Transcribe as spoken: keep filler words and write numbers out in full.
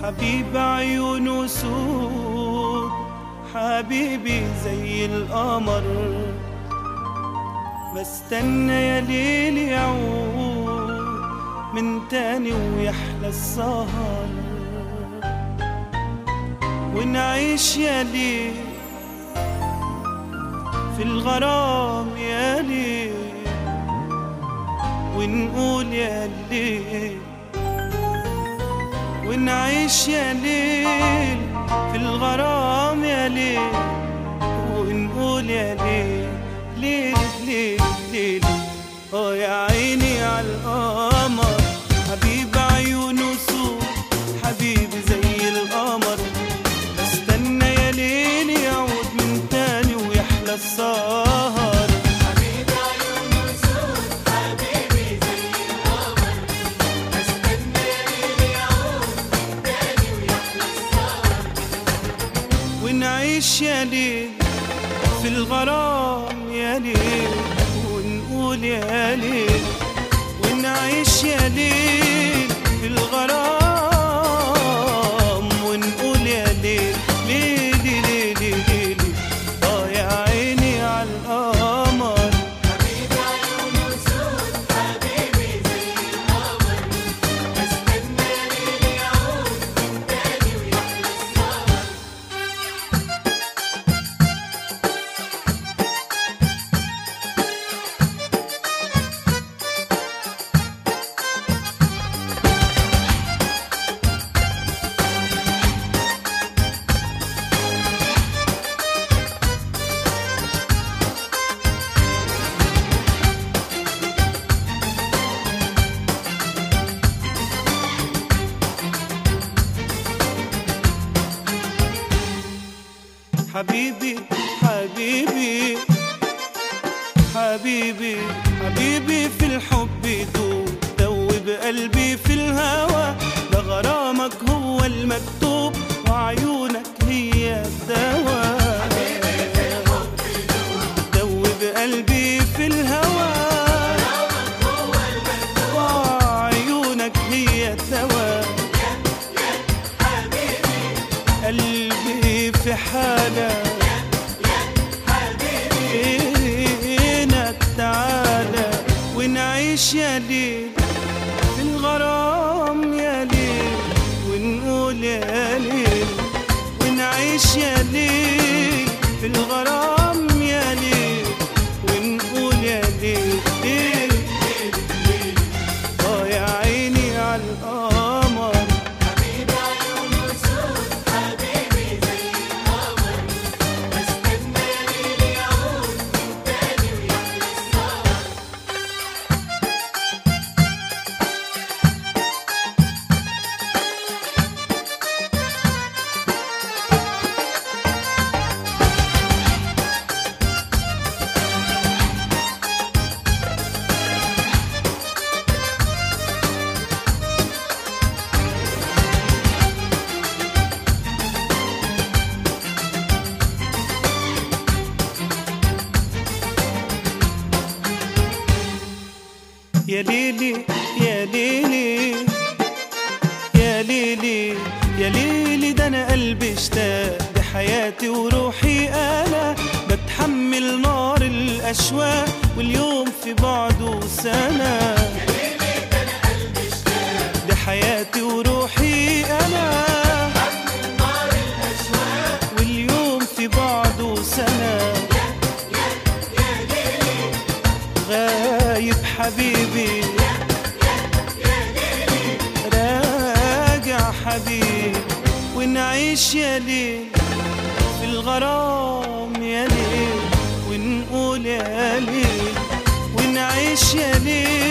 حبيب عيونه سود، حبيبي زي القمر، بستنى يا ليل يعود من تاني ويحلى السهر، ونعيش يا ليل في الغرام يا ليل، ونقول يا ليل، ونعيش يا ليل في الغرام يا ليل، ونقول يا ليل ليل ليل ليل. اه يا عيني عالقمر، حبيب عيونه سود، حبيبي زي القمر، بستنى يا ليل يعود من تاني ويحلى السهر. حبيب عيونه سود، حبيبي زي القمر، بستنى يا ليل يعود من تاني ويحلى السهر، ونعيش يا ليل في الغرام يا ليل، ونقول يا ليل، ونعيش يا ليل في الغرام، ونقول يا ليل ليل ليل ليل. اه يا عيني عالقمر، حبيب عيونه سود، حبيبي زي القمر، بستنى يا ليل يعود من تاني ويحلى السهر. حبيبي حبيبي حبيبي حبيبي في الحب دوب، دوب قلبي في الهوى، ده غرامك هو المكتوب وعيونك هي الدواء. دوب قلبي في الهوى، وعيونك هي الدواء. قلبي في حالة فينك تعالى، ونعيش يا ليل في الغرام يا ليل، ونقول يا ليل، ونعيش يا ليل في الغرام يا ليل، ونقول يا ليل ليل ليل. اه يا عيني عالقمر، حبيب عيونه سود، حبيبي زي القمر، بستنى يا ليل يعود من تاني ويحلى السهر. يا ليلي يا ليلي يا ليلي يا ليلي، ده انا قلبي اشتاق، دي حياتي وروحي انا، بتحمل نار الاشواق واليوم في بعده سنه. دي حياتي وروحي انا، واليوم في بعده سنه. غايب حبيبي راجع حبيبي، ونعيش يا ليل في الغرام يا ليل، ونقول يا ليل، ونعيش يا ليل